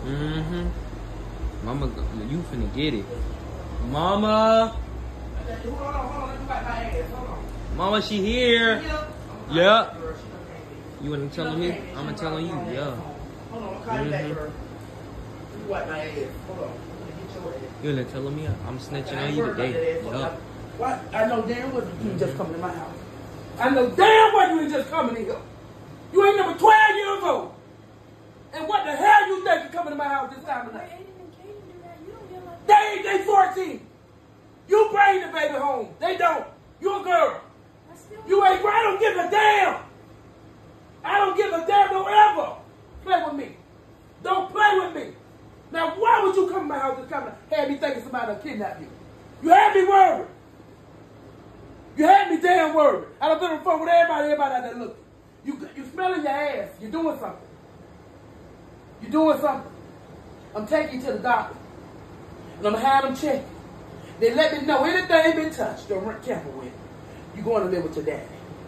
Mm-hmm. Mama, you finna get it. Mama. Hold on. Let me wipe my ass. Hold on. Mama, she here. Yeah. You wanna tell me? I'm telling you. Yeah. Hold on, I'm calling back, girl. Let me wipe my ass. Hold on. You wanna tell me? I'm snitching on you today. Yeah. What? I know damn well you ain't just coming to my house. I know damn well you ain't just coming in here. You ain't number 12 years old. And what the hell you think you coming to my house this time of night? They 14. You bring the baby home. They don't. You a girl. You ain't. I don't give a damn. I don't give a damn. Don't ever play with me. Don't play with me. Now, why would you come to my house and have me thinking somebody will kidnap you? You had me worried. You had me damn worried. I done been on the phone with everybody out there looking. You smelling your ass. You're doing something. You're doing something. I'm taking you to the doctor. And I'm going to have them check you. They let me know anything been touched or tampered with. You're going to live with your daddy.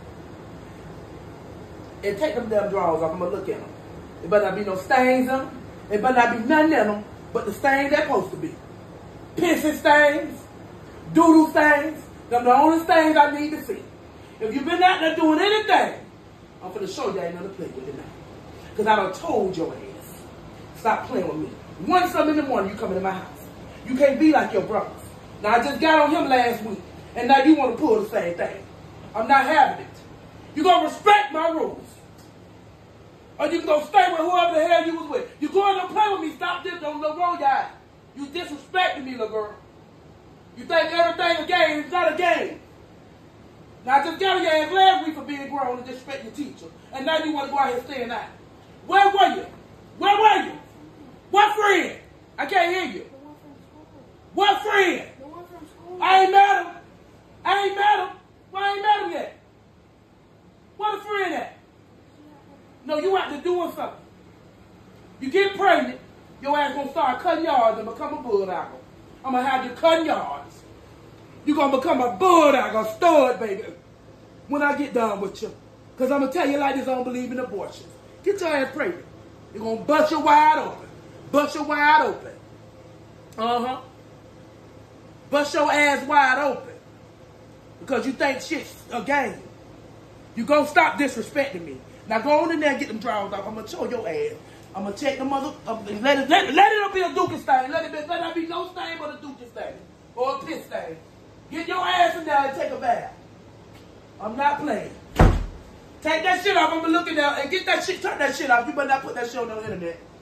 And take them damn drawers off. I'm going to look at them. There better not be no stains on them. There better not be nothing in them but the stains they're supposed to be. Pissing stains. Doodle stains. Them the only stains I need to see. If you've been out there doing anything, I'm going to show you I ain't gonna play with it now. Because I done told your ass. Stop playing with me. 1 something in the morning, you coming to my house. You can't be like your brothers. Now, I just got on him last week, and now you want to pull the same thing. I'm not having it. You're going to respect my rules. Or you can go stay with whoever the hell you was with. You're going to play with me. Stop this. Don't roll your eyes. You disrespecting me, little girl. You think everything a game. It's not a game. Now, I just got on your ass last week for being grown and disrespecting your teacher. And now you want to go out here staying out. Where were you? Where were you? What friend? I can't hear you. What friend? The one from school. I ain't met him. Why I ain't met him yet? What a friend at? No, you out there doing something. You get pregnant, your ass gonna start cutting yards and become a bulldogger. I'm gonna have you cutting yards. You gonna become a bulldogger, a stud, baby, when I get done with you. Because I'm gonna tell you like this, I don't believe in abortions. Get your ass pregnant. You're gonna bust you wide open. Bust you wide open. Uh-huh. Bust your ass wide open. Because you think shit's a game. You gonna stop disrespecting me. Now go on in there and get them drawers off. I'm gonna show your ass. I'm gonna check the mother. Let it be a dookie stain. Let it be no stain but a dookie stain. Or a piss stain. Get your ass in there and take a bath. I'm not playing. Take that shit off. I'm gonna look at that and get that shit, turn that shit off. You better not put that shit on the internet.